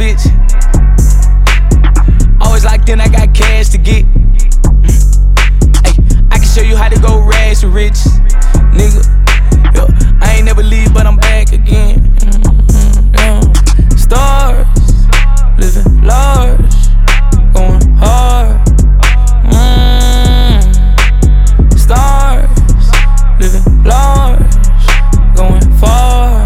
bitch. Always locked in, I got cash to get. Ay, I can show you how to go rags to riches, nigga. Yo, I ain't never leave, but I'm back again. Stars, living large, going hard. Stars, living large, going far.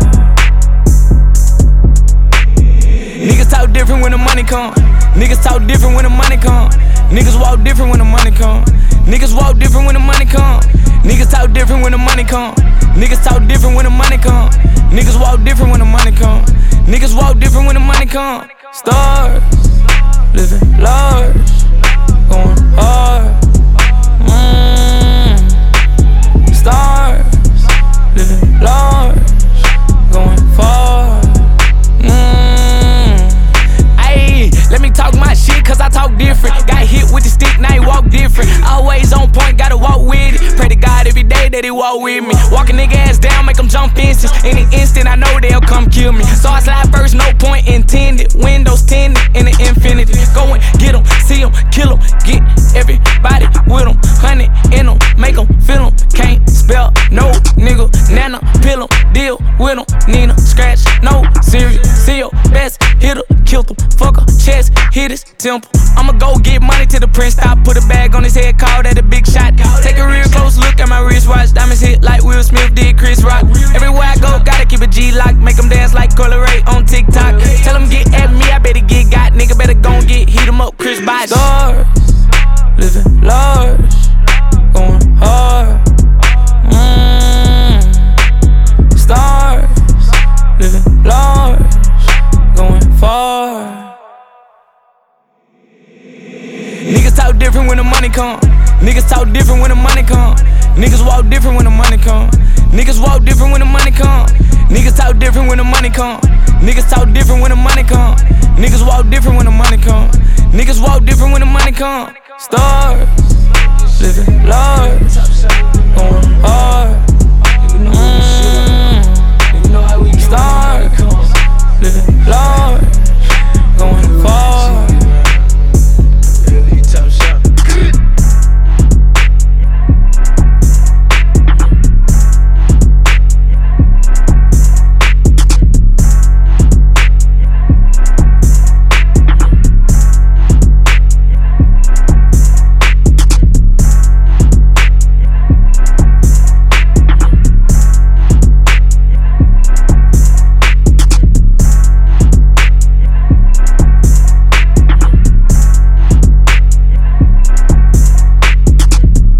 Niggas talk different when the money come. Niggas talk different when the money come. Niggas walk different when the money come. Niggas walk different when the money come. Niggas talk different when the money come. Niggas talk different when the money come. Niggas walk different when the money come. Niggas walk different when the money come. Stars, living large, going hard. Stars, living large, going far. Ayy, let me talk my shit, cause I talk different. Got hit with the stick, now he walk different. Always on point, gotta walk with it. Pray to God every day that he walk with me. Walk a nigga ass down, make him jump instance. Any instant, I know they'll come kill me. So I slide first, no point intended. Windows tinted in the infinity. Go and get him, see him, kill him. Get everybody with him. 100 in him, make him feel him. Can't spell no nigga. Nana, pill him, deal with him. Nina, scratch, no serious. See your best hitter, kill him. Fuck her, chest, hit his temple. I'ma go get money till the prince stop. Put a bag on his head, call that a big shot. Take a real close look at my wristwatch. Diamonds hit like Will Smith did Chris Rock. Everywhere I go, gotta keep a G-lock. Make them dance like Coyle Ray on TikTok. Tell them get at me, I better get got. Nigga better gon' get heat 'em up, Chris Bosh. Stars, living large, going hard. Stars, living large, going far. Niggas talk different when the money come. Niggas talk different when the money come. Niggas walk different when the money come. Niggas walk different when the money come. Niggas talk different when the money come. Niggas talk different when the money come. Niggas walk different when the money come. Niggas walk different when the money come. Stars, living large, going hard. Stars.